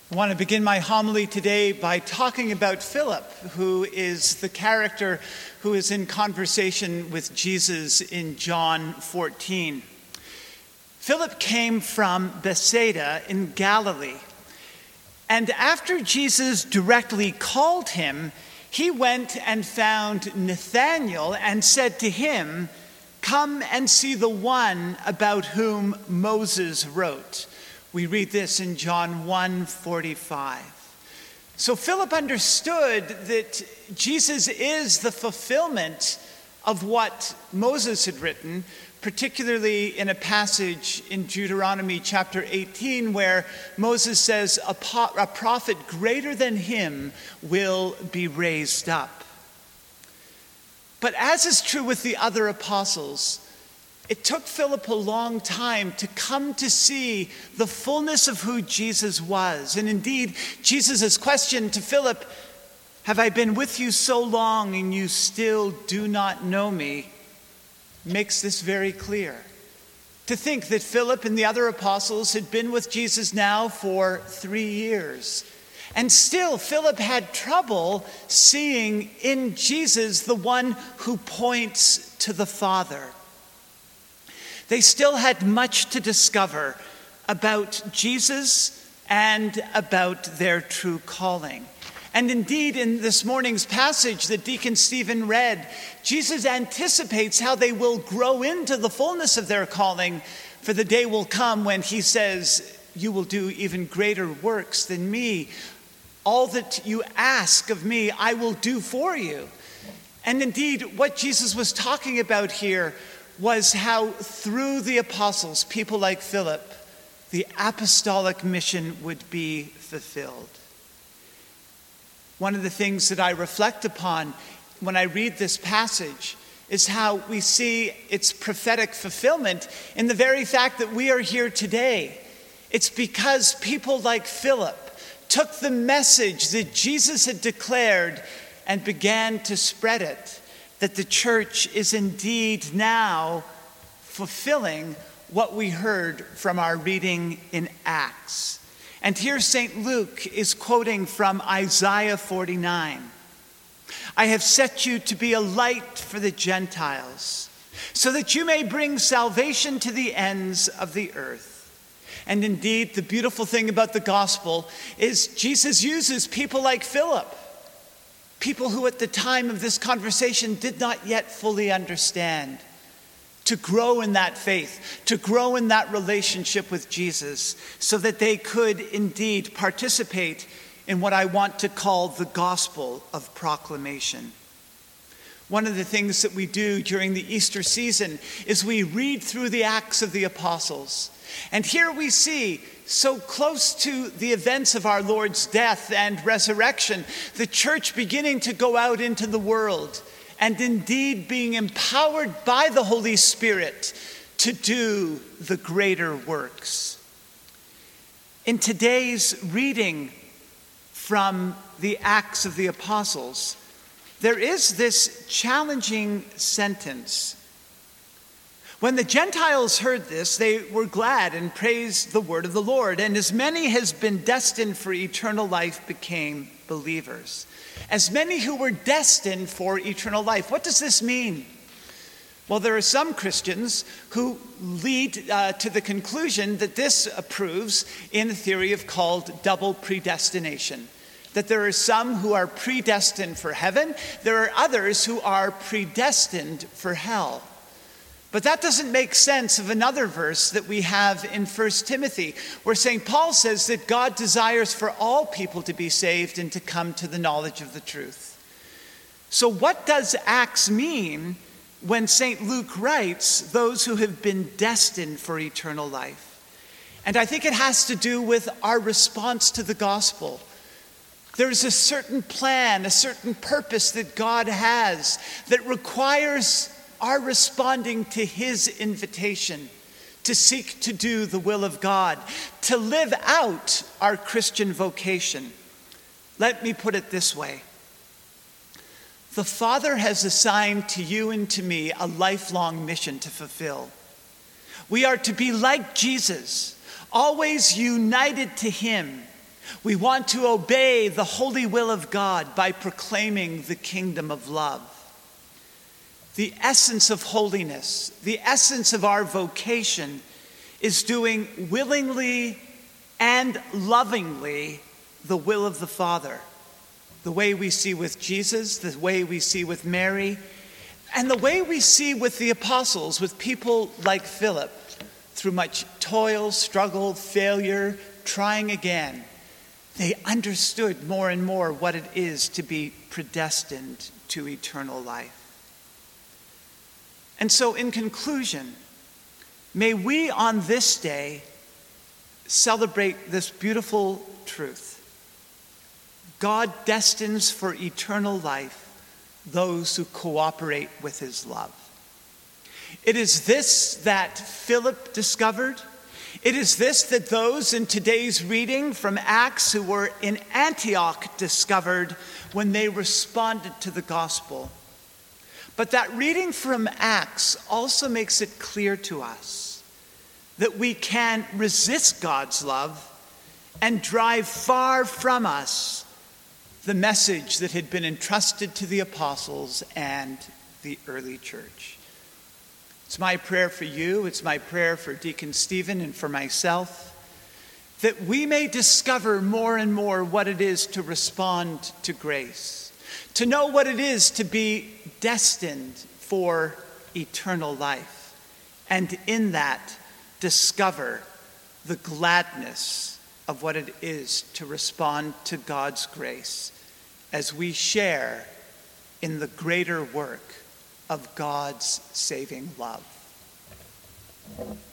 I want to begin my homily today by talking about Philip, who is the character who is in conversation with Jesus in John 14. Philip came from Bethsaida in Galilee, and after Jesus directly called him, he went and found Nathanael and said to him, "Come and see the one about whom Moses wrote." We read this in John 1:45. So Philip understood that Jesus is the fulfillment of what Moses had written, particularly in a passage in Deuteronomy chapter 18 where Moses says, a prophet greater than him will be raised up. But as is true with the other apostles, it took Philip a long time to come to see the fullness of who Jesus was. And indeed, Jesus' question to Philip, "Have I been with you so long and you still do not know me?" makes this very clear. To think that Philip and the other apostles had been with Jesus now for 3 years. And still, Philip had trouble seeing in Jesus the one who points to the Father. They still had much to discover about Jesus and about their true calling. And indeed, in this morning's passage that Deacon Stephen read, Jesus anticipates how they will grow into the fullness of their calling, for the day will come when he says, "You will do even greater works than me. All that you ask of me, I will do for you." And indeed, what Jesus was talking about here was how through the apostles, people like Philip, the apostolic mission would be fulfilled. One of the things that I reflect upon when I read this passage is how we see its prophetic fulfillment in the very fact that we are here today. It's because people like Philip took the message that Jesus had declared and began to spread it, that the church is indeed now fulfilling what we heard from our reading in Acts. And here St. Luke is quoting from Isaiah 49. "I have set you to be a light for the Gentiles, so that you may bring salvation to the ends of the earth." And indeed, the beautiful thing about the gospel is Jesus uses people like Philip, people who at the time of this conversation did not yet fully understand, to grow in that faith, to grow in that relationship with Jesus, so that they could indeed participate in what I want to call the gospel of proclamation. One of the things that we do during the Easter season is we read through the Acts of the Apostles. And here we see, so close to the events of our Lord's death and resurrection, the church beginning to go out into the world and indeed being empowered by the Holy Spirit to do the greater works. In today's reading from the Acts of the Apostles, there is this challenging sentence. "When the Gentiles heard this, they were glad and praised the word of the Lord, and as many as been destined for eternal life became believers." As many who were destined for eternal life. What does this mean? Well, there are some Christians who lead to the conclusion that this proves in a theory called double predestination. That there are some who are predestined for heaven, there are others who are predestined for hell. But that doesn't make sense of another verse that we have in 1 Timothy, where St. Paul says that God desires for all people to be saved and to come to the knowledge of the truth. So what does Acts mean when St. Luke writes, "those who have been destined for eternal life"? And I think it has to do with our response to the gospel. There's a certain plan, a certain purpose that God has that requires our responding to his invitation to seek to do the will of God, to live out our Christian vocation. Let me put it this way. The Father has assigned to you and to me a lifelong mission to fulfill. We are to be like Jesus, always united to him, We want to obey the holy will of God by proclaiming the kingdom of love. The essence of holiness, the essence of our vocation, is doing willingly and lovingly the will of the Father. The way we see with Jesus, the way we see with Mary, and the way we see with the apostles, with people like Philip, through much toil, struggle, failure, trying again. They understood more and more what it is to be predestined to eternal life. And so in conclusion, may we on this day celebrate this beautiful truth. God destines for eternal life those who cooperate with his love. It is this that Philip discovered. It is this that those in today's reading from Acts who were in Antioch discovered when they responded to the gospel. But that reading from Acts also makes it clear to us that we can resist God's love and drive far from us the message that had been entrusted to the apostles and the early church. It's my prayer for you, it's my prayer for Deacon Stephen and for myself, that we may discover more and more what it is to respond to grace, to know what it is to be destined for eternal life, and in that discover the gladness of what it is to respond to God's grace as we share in the greater work of God's saving love.